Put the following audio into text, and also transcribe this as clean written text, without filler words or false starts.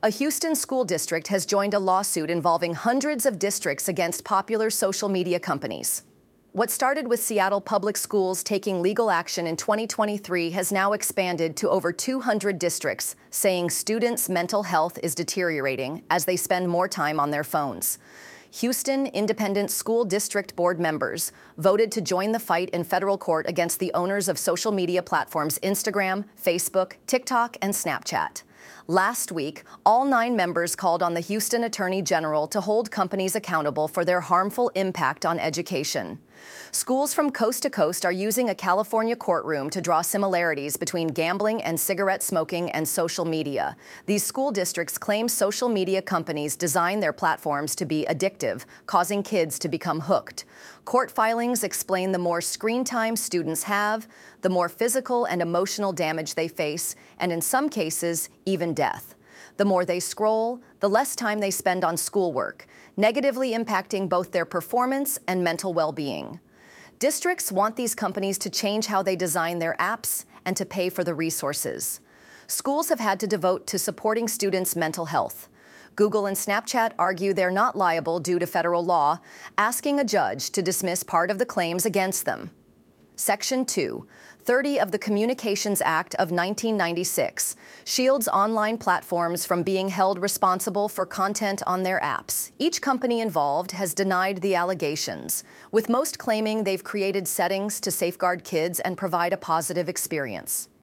A Houston school district has joined a lawsuit involving hundreds of districts against popular social media companies. What started with Seattle Public Schools taking legal action in 2023 has now expanded to over 200 districts, saying students' mental health is deteriorating as they spend more time on their phones. Houston Independent School District Board members voted to join the fight in federal court against the owners of social media platforms Instagram, Facebook, TikTok, and Snapchat. Last week, all 9 members called on the Houston Attorney General to hold companies accountable for their harmful impact on education. Schools from coast to coast are using a California courtroom to draw similarities between gambling and cigarette smoking and social media. These school districts claim social media companies design their platforms to be addictive, causing kids to become hooked. Court filings explain the more screen time students have, the more physical and emotional damage they face, and in some cases, even death. The more they scroll, the less time they spend on schoolwork, negatively impacting both their performance and mental well-being. Districts want these companies to change how they design their apps and to pay for the resources. Schools have had to devote to supporting students' mental health. Google and Snapchat argue they're not liable due to federal law, asking a judge to dismiss part of the claims against them. Section 230 of the Communications Act of 1996 shields online platforms from being held responsible for content on their apps. Each company involved has denied the allegations, with most claiming they've created settings to safeguard kids and provide a positive experience.